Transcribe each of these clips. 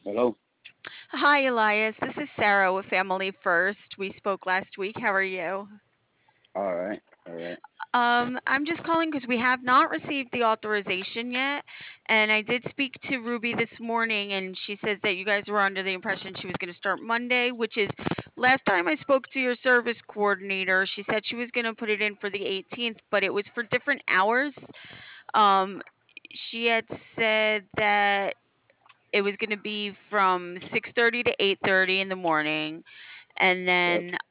Hello. Hi, Elias. This is Sarah with Family First. We spoke last week. How are you? All right. All right. I'm just calling because we have not received the authorization yet. And I did speak to Ruby this morning, and she says that you guys were under the impression she was going to start Monday, which is last time I spoke to your service coordinator, she said she was going to put it in for the 18th, but it was for different hours. Um, she had said that it was going to be from 6:30 to 8:30 in the morning, and Yep. then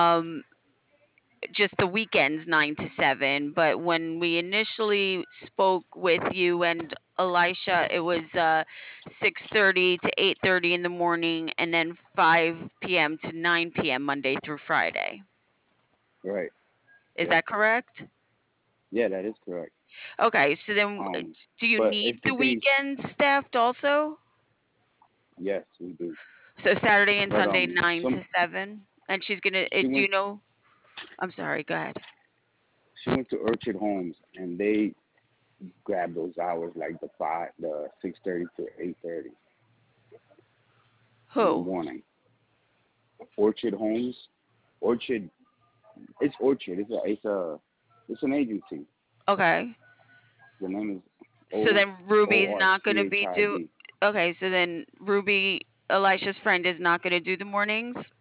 just the weekends 9 to 7. But when we initially spoke with you and Elisha, it was 6:30 to 8:30 in the morning, and then 5 p.m. to 9 p.m. Monday through Friday. Right. Is Yep. that correct? Yeah, that is correct. Okay, so then Um, do you but need if the the things, weekends staffed also? yes, we do. So Saturday and But Sunday 9 to some 7, and she's gonna she do went you know, I'm sorry, go ahead. she went to Orchard Homes and they grabbed those hours like the 6:30 to 8:30 in the Who? morning. Orchard Homes, Orchard. It's Orchard. It's an agency. Okay. The name is So then Ruby's not going to be do ORCHID. Okay, so then Ruby, Elisha's friend, is not going to do the mornings.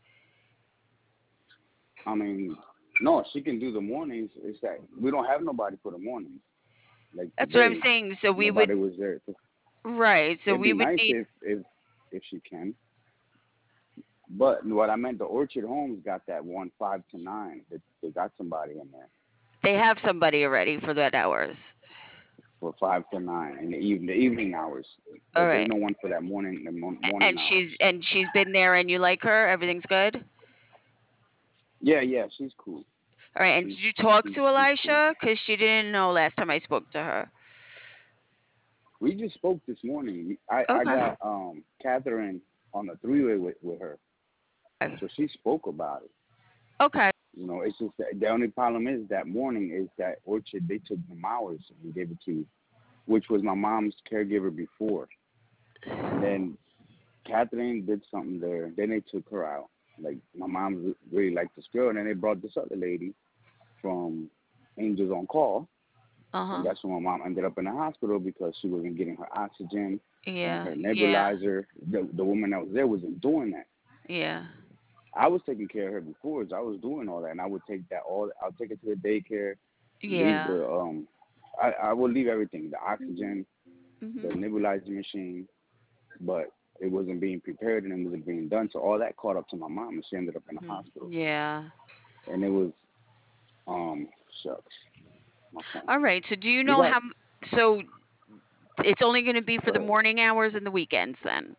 I mean, no, she can do the mornings. It's that we don't have nobody for the mornings. Like That's what I'm today, saying. So we would nobody was there. right. So It'd we be would nice need if she can. But what I meant, the Orchard Homes got that one 5 to 9. They got somebody in there they have somebody already for that hours. for 5 to 9 in the evening hours. All But there's right. no one for that morning morning And hours. she's been there and you like her. Everything's good. Yeah, yeah, she's cool. All right. And She's did you talk she's to she's cool. Elisha? Because she didn't know last time I spoke to her. We just spoke this morning. I Okay. got Catherine on the three-way with her, so she spoke about it. Okay. It's just that the only problem is that morning is that Orchard they took them hours and gave it to, which was my mom's caregiver before, and then Catherine did something there. Then they took her out. Like my mom really liked this girl, and then they brought this other lady from Angels on Call, Uh and huh. that's when my mom ended up in the hospital because she wasn't getting her oxygen and Yeah. her Yeah. nebulizer. The woman that was there wasn't doing that. Yeah. I was taking care of her before, so I was doing all that, and I would take that all. I'll take it to the daycare, leave Yeah. I would leave everything, the oxygen, the Mhm. nebulizer machine, but it wasn't being prepared and it wasn't being done. So all that caught up to my mom, and she ended up in the Mhm. hospital. Yeah. And it was um shucks, my phone. All right. So do you You know got how? So it's only going to be for go the ahead. morning hours and the weekends then.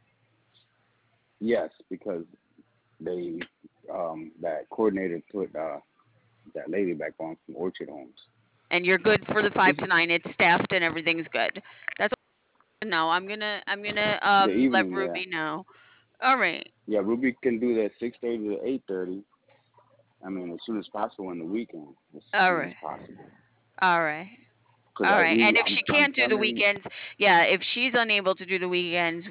Yes, because they that coordinator put that lady back on from Orchard Homes. And you're good for the This 5 to 9. It's staffed and everything's good. That's no. I'm gonna the let evening, yeah. Ruby know. All right. Yeah, Ruby can do that 6:30 to 8:30. I mean, as soon as possible in the weekend, as All soon as right. possible. All right. Because All right. And if I'm she I'm can't do the telling, weekends, yeah, if she's unable to do the weekends,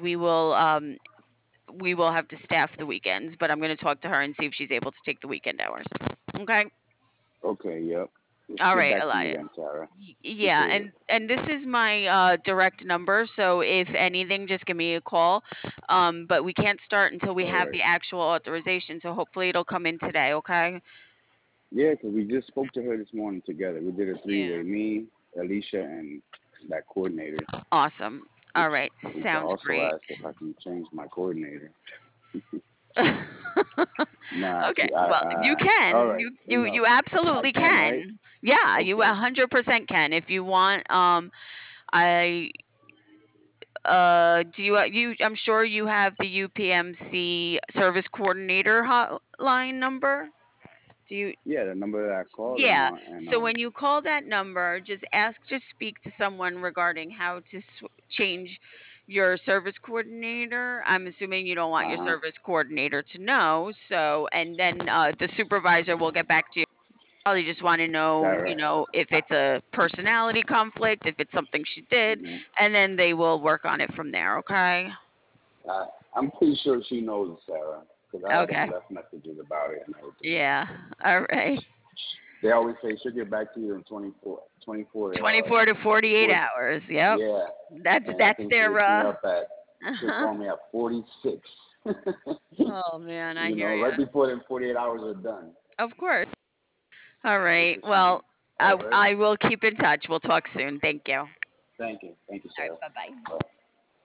we will have to staff the weekends, but I'm going to talk to her and see if she's able to take the weekend hours. Okay? okay, yep. Let's All get right, back to you Elias. then, Sarah. Yeah, Appreciate it. and this is my direct number, so if anything, just give me a call. But we can't start until we All have right. the actual authorization, so hopefully it'll come in today, okay? Yeah, because we just spoke to her this morning together. We did a three-way, Yeah. me, Alicia, and that coordinator, Awesome. which All right, which I sounds also great. asked if I can change my coordinator. Okay, Nah, well, you all can. right, You enough. I absolutely can, right? can. Yeah, you Okay. 100% can if you want. I do you I'm sure you have the UPMC service coordinator hotline number. Do you Yeah, the number that I called Yeah. and So when you call that number, just ask to speak to someone regarding how to change your service coordinator. I'm assuming you don't want your uh-huh. service coordinator to know. So, and then the supervisor will get back to you. Probably just want to That know, right. if it's a personality conflict, if it's something she did, Mm-hmm. and then they will work on it from there. Okay. I'm pretty sure she knows, Sarah, because I Okay. have left messages about it and everything. Yeah. All right. They always say she'll get back to you in 24 24 to 48 4, hours. Yep. yeah. And I That's think she their hits me up at, she'll uh-huh. call me at 46. Oh man, I You hear know, you. right before them 48 hours are done. Of course. All Which right. is funny. Well, All right. I will keep in touch. We'll talk soon. Thank you. All Thank you. Thank you, right. Sarah. Bye-bye. Bye.